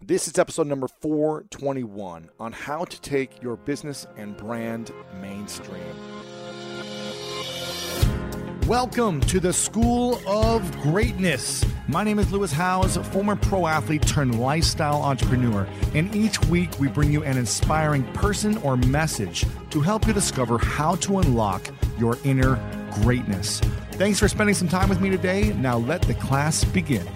This is episode number 421 on how to take your business and brand mainstream. Welcome to the School of Greatness. My name is Lewis Howes, former pro athlete turned lifestyle entrepreneur, and each week we bring you an inspiring person or message to help you discover how to unlock your inner greatness. Thanks for spending some time with me today. Now let the class begin.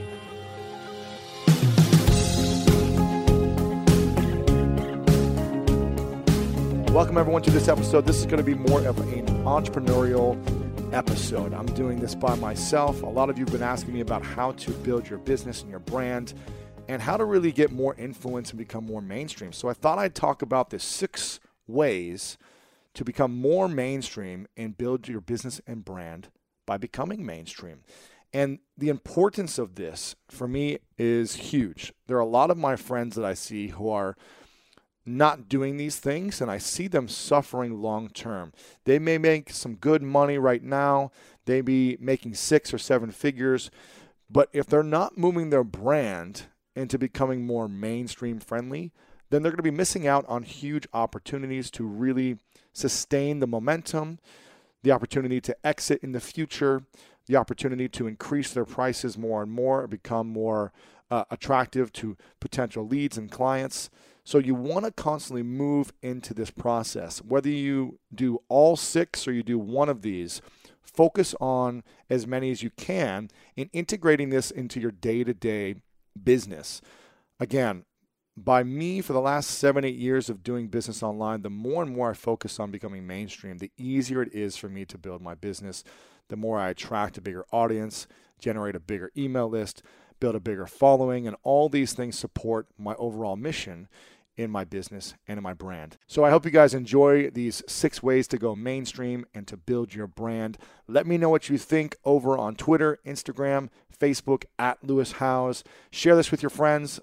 Welcome everyone to this episode. This is going to be more of an entrepreneurial episode. I'm doing this by myself. A lot of you have been asking me about how to build your business and your brand and how to really get more influence and become more mainstream. So I thought I'd talk about the 6 ways to become more mainstream and build your business and brand by becoming mainstream. And the importance of this for me is huge. There are a lot of my friends that I see who are not doing these things, and I see them suffering long term. They may make some good money right now. They be making 6 or 7 figures, but if they're not moving their brand into becoming more mainstream friendly, then they're going to be missing out on huge opportunities to really sustain the momentum, the opportunity to exit in the future, the opportunity to increase their prices more and more, become more attractive to potential leads and clients. So you want to constantly move into this process. Whether you do all 6 or you do one of these, focus on as many as you can in integrating this into your day-to-day business. Again, by me, for the last 7-8 years of doing business online, the more and more I focus on becoming mainstream, the easier it is for me to build my business, the more I attract a bigger audience, generate a bigger email list, build a bigger following, and all these things support my overall mission in my business and in my brand. So I hope you guys enjoy these 6 ways to go mainstream and to build your brand. Let me know what you think over on Twitter, Instagram, Facebook at Lewis Howes. Share this with your friends,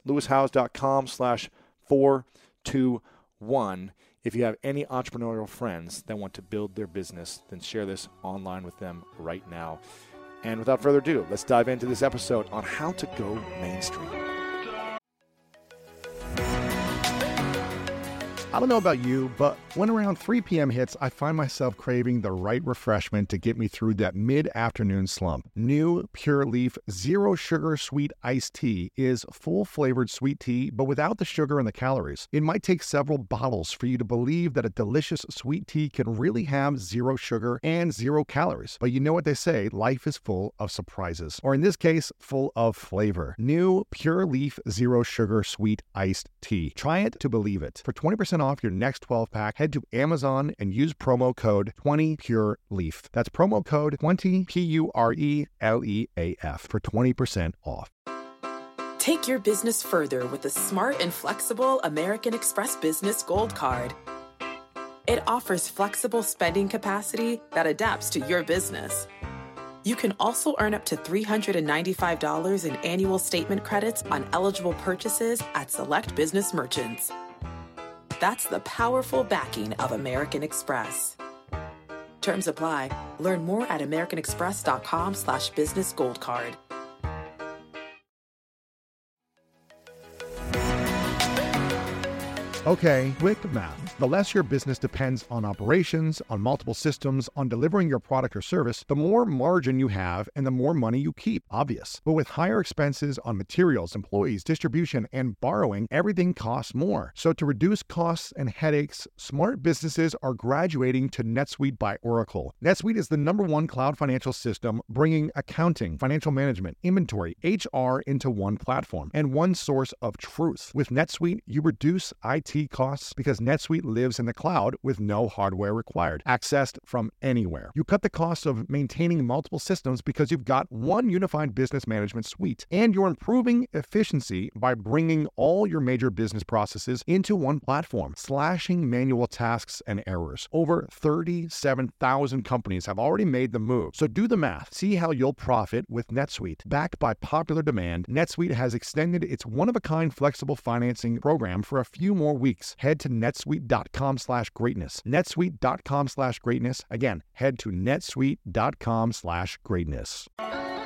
lewishowes.com/421. If you have any entrepreneurial friends that want to build their business, then share this online with them right now. And without further ado, let's dive into this episode on how to go mainstream. I don't know about you, but when around 3 p.m. hits, I find myself craving the right refreshment to get me through that mid-afternoon slump. New Pure Leaf Zero Sugar Sweet Iced Tea is full-flavored sweet tea, but without the sugar and the calories. It might take several bottles for you to believe that a delicious sweet tea can really have 0 sugar and 0 calories. But you know what they say, life is full of surprises. Or in this case, full of flavor. New Pure Leaf Zero Sugar Sweet Iced Tea. Try it to believe it. For 20% off your next 12-pack, head to Amazon and use promo code 20PureLeaf. That's promo code 20 PURELEAF for 20% off. Take your business further with the smart and flexible American Express Business Gold Card. It offers flexible spending capacity that adapts to your business. You can also earn up to $395 in annual statement credits on eligible purchases at select business merchants. That's the powerful backing of American Express. Terms apply. Learn more at americanexpress.com/business gold card. Okay, quick math. The less your business depends on operations, on multiple systems, on delivering your product or service, the more margin you have and the more money you keep. Obvious. But with higher expenses on materials, employees, distribution, and borrowing, everything costs more. So to reduce costs and headaches, smart businesses are graduating to NetSuite by Oracle. NetSuite is the #1 cloud financial system, bringing accounting, financial management, inventory, HR into one platform and one source of truth. With NetSuite, you reduce IT costs because NetSuite lives in the cloud with no hardware required, accessed from anywhere. You cut the cost of maintaining multiple systems because you've got one unified business management suite, and you're improving efficiency by bringing all your major business processes into one platform, slashing manual tasks and errors. Over 37,000 companies have already made the move. So do the math. See how you'll profit with NetSuite. Backed by popular demand, NetSuite has extended its one-of-a-kind flexible financing program for a few more weeks. Head to netsuite.com/greatness. netsuite.com/greatness. Again, head to netsuite.com/greatness.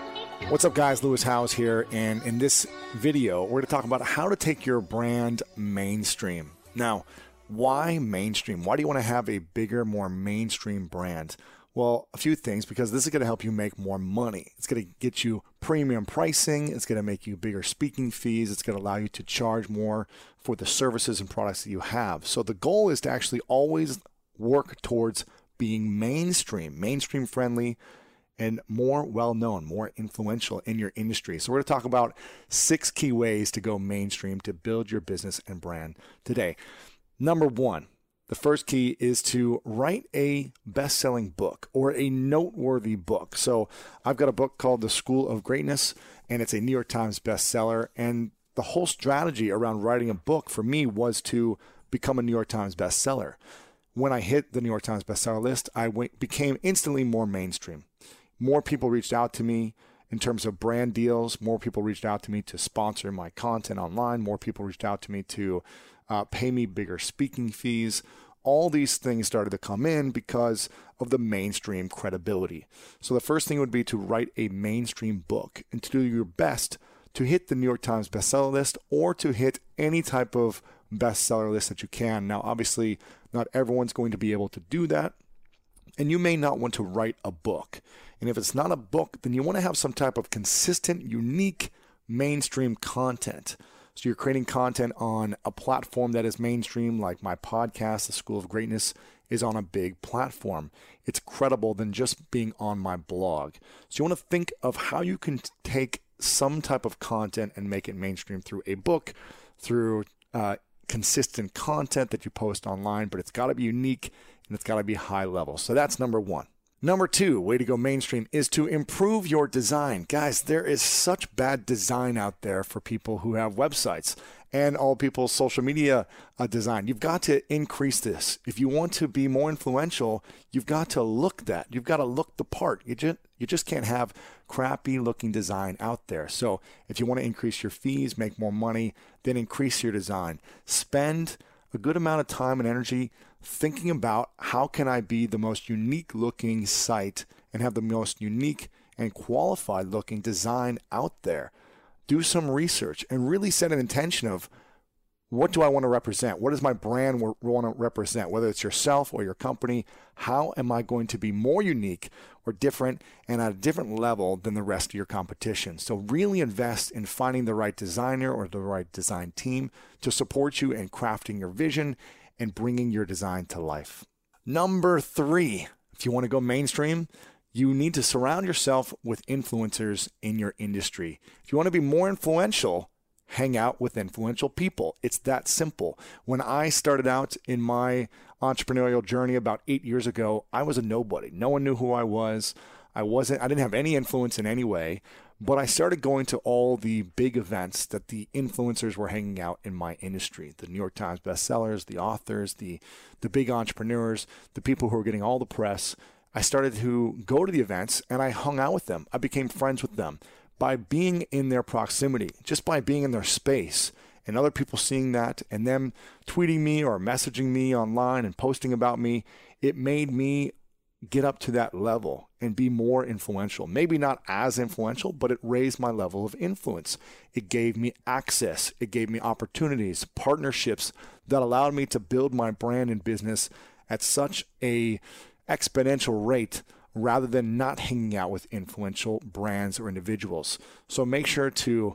What's up, guys? Lewis Howes here, and in this video, we're going to talk about how to take your brand mainstream. Now, why mainstream? Why do you want to have a bigger, more mainstream brand? Well, a few things, because this is going to help you make more money. It's going to get you premium pricing. It's going to make you bigger speaking fees. It's going to allow you to charge more for the services and products that you have. So the goal is to actually always work towards being mainstream friendly, and more well-known, more influential in your industry. So we're going to talk about 6 key ways to go mainstream to build your business and brand today. Number 1, the first key is to write a best-selling book or a noteworthy book. So I've got a book called The School of Greatness, and it's a New York Times bestseller. And the whole strategy around writing a book for me was to become a New York Times bestseller. When I hit the New York Times bestseller list, I became instantly more mainstream. More people reached out to me in terms of brand deals. More people reached out to me to sponsor my content online. More people reached out to me to pay me bigger speaking fees. All these things started to come in because of the mainstream credibility. So the first thing would be to write a mainstream book and to do your best to hit the New York Times bestseller list or to hit any type of bestseller list that you can. Now, obviously, not everyone's going to be able to do that. And you may not want to write a book. And if it's not a book, then you want to have some type of consistent, unique, mainstream content. So you're creating content on a platform that is mainstream, like my podcast, The School of Greatness, is on a big platform. It's credible than just being on my blog. So you want to think of how you can take some type of content and make it mainstream through a book, through consistent content that you post online, but it's got to be unique and it's got to be high level. So that's number 1. Number 2, way to go mainstream is to improve your design. Guys, there is such bad design out there for people who have websites and all people's social media design. You've got to increase this. If you want to be more influential, you've got to look that. You've got to look the part. You just can't have crappy looking design out there. So if you want to increase your fees, make more money, then increase your design. Spend a good amount of time and energy thinking about how can I be the most unique looking site and have the most unique and qualified looking design out there. Do some research and really set an intention of what do I want to represent? What does my brand want to represent? Whether it's yourself or your company, how am I going to be more unique or different and at a different level than the rest of your competition? So really invest in finding the right designer or the right design team to support you in crafting your vision and bringing your design to life. Number 3, if you want to go mainstream, you need to surround yourself with influencers in your industry. If you want to be more influential, hang out with influential people. It's that simple. When I started out in my entrepreneurial journey about 8 years ago, I was a nobody. No one knew who I was. I didn't have any influence in any way, but I started going to all the big events that the influencers were hanging out in my industry. The New York Times bestsellers, the authors, the big entrepreneurs, the people who were getting all the press. I started to go to the events and I hung out with them. I became friends with them by being in their proximity, just by being in their space and other people seeing that and them tweeting me or messaging me online and posting about me. It made me get up to that level and be more influential. Maybe not as influential, but it raised my level of influence. It gave me access. It gave me opportunities, partnerships that allowed me to build my brand and business at such a exponential rate rather than not hanging out with influential brands or individuals. So make sure to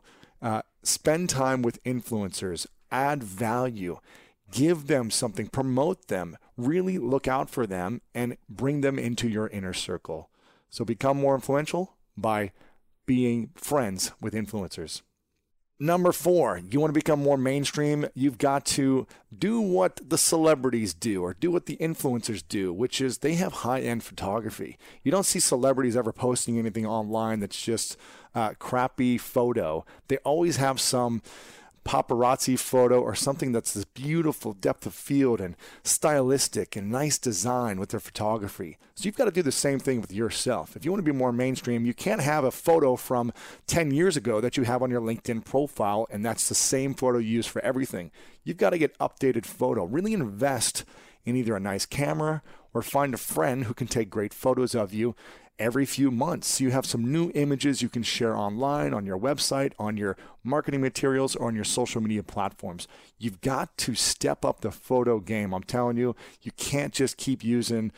spend time with influencers, add value, give them something, promote them, really look out for them and bring them into your inner circle. So become more influential by being friends with influencers. Number 4, you want to become more mainstream, you've got to do what the celebrities do or do what the influencers do, which is they have high-end photography. You don't see celebrities ever posting anything online that's just a crappy photo. They always have some paparazzi photo or something that's this beautiful depth of field and stylistic and nice design with their photography. So you've got to do the same thing with yourself. If you want to be more mainstream, you can't have a photo from 10 years ago that you have on your LinkedIn profile and that's the same photo you use for everything. You've got to get updated photo. Really invest in either a nice camera or find a friend who can take great photos of you every few months. So you have some new images you can share online, on your website, on your marketing materials, or on your social media platforms. You've got to step up the photo game. I'm telling you, you can't just keep using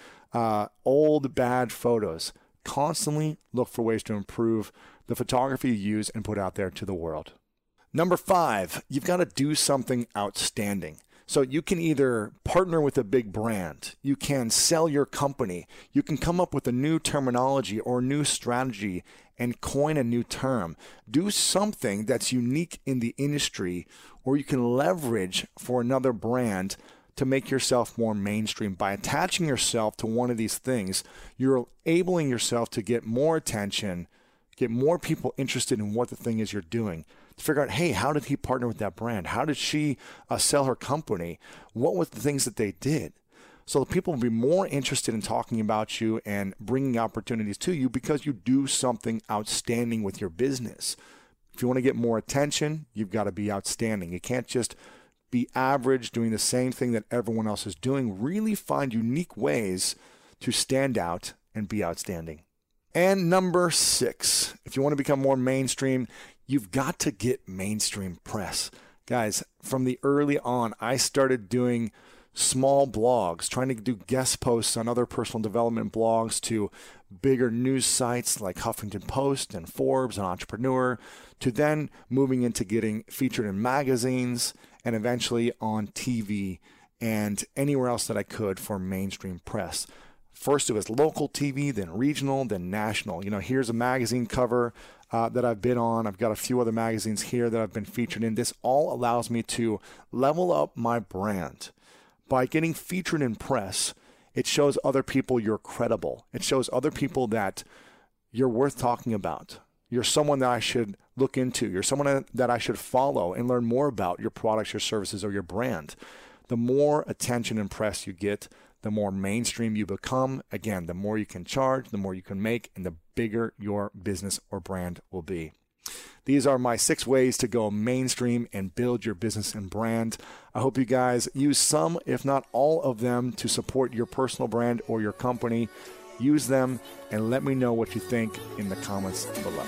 old, bad photos. Constantly look for ways to improve the photography you use and put out there to the world. Number 5, you've got to do something outstanding. So you can either partner with a big brand, you can sell your company, you can come up with a new terminology or new strategy and coin a new term. Do something that's unique in the industry, or you can leverage for another brand to make yourself more mainstream. By attaching yourself to one of these things, you're enabling yourself to get more attention, get more people interested in what the thing is you're doing. To figure out, hey, how did he partner with that brand? How did she sell her company? What was the things that they did? So people will be more interested in talking about you and bringing opportunities to you because you do something outstanding with your business. If you want to get more attention, you've got to be outstanding. You can't just be average doing the same thing that everyone else is doing. Really find unique ways to stand out and be outstanding. And number 6, if you want to become more mainstream, you've got to get mainstream press. Guys, from the early on, I started doing small blogs, trying to do guest posts on other personal development blogs, to bigger news sites like Huffington Post and Forbes and Entrepreneur, to then moving into getting featured in magazines and eventually on TV and anywhere else that I could for mainstream press. First, it was local TV, then regional, then national. Here's a magazine cover that I've been on. I've got a few other magazines here that I've been featured in. This all allows me to level up my brand. By getting featured in press, it shows other people you're credible. It shows other people that you're worth talking about. You're someone that I should look into. You're someone that I should follow and learn more about your products, your services, or your brand. The more attention and press you get, the more mainstream you become. Again, the more you can charge, the more you can make, and the bigger your business or brand will be. These are my 6 ways to go mainstream and build your business and brand. I hope you guys use some, if not all of them, to support your personal brand or your company. Use them and let me know what you think in the comments below.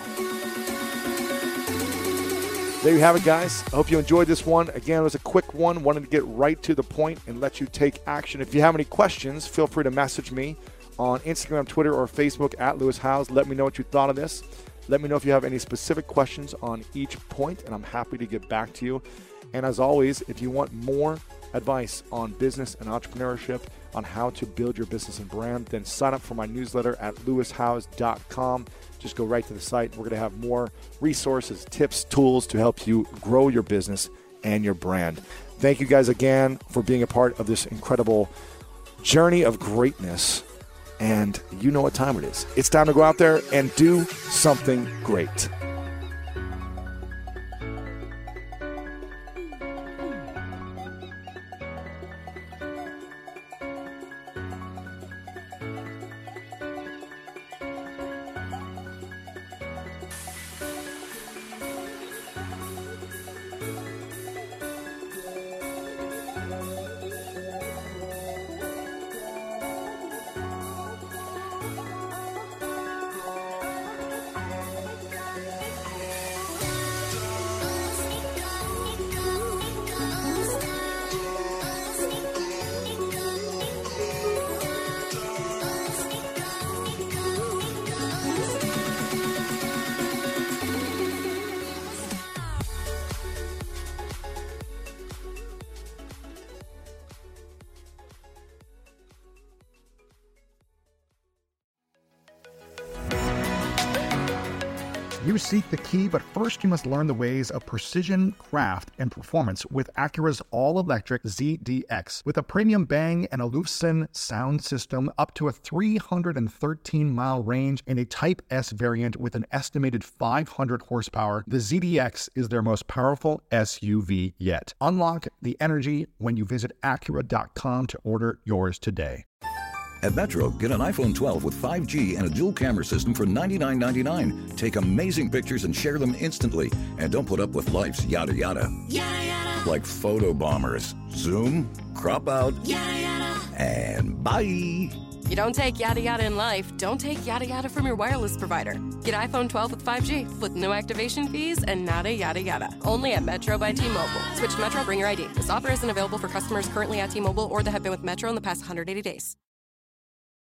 There you have it, guys. I hope you enjoyed this one. Again, it was a quick one. Wanted to get right to the point and let you take action. If you have any questions, feel free to message me on Instagram, Twitter, or Facebook at Lewis Howes. Let me know what you thought of this. Let me know if you have any specific questions on each point, and I'm happy to get back to you. And as always, if you want more advice on business and entrepreneurship, on how to build your business and brand, then sign up for my newsletter at lewishowes.com. Just go right to the site. We're going to have more resources, tips, tools to help you grow your business and your brand. Thank you guys again for being a part of this incredible journey of greatness. And you know what time it is. It's time to go out there and do something great. You seek the key, but first you must learn the ways of precision, craft, and performance with Acura's all-electric ZDX. With a premium Bang and Olufsen sound system, up to a 313-mile range, and a Type S variant with an estimated 500 horsepower, the ZDX is their most powerful SUV yet. Unlock the energy when you visit Acura.com to order yours today. At Metro, get an iPhone 12 with 5G and a dual camera system for $99.99. Take amazing pictures and share them instantly. And don't put up with life's yada yada. Yada yada. Like photo bombers. Zoom, crop out, Yada yada. And bye. You don't take yada yada in life, don't take yada yada from your wireless provider. Get iPhone 12 with 5G with no activation fees and nada yada yada. Only at Metro by T-Mobile. Switch to Metro, bring your ID. This offer isn't available for customers currently at T-Mobile or that have been with Metro in the past 180 days.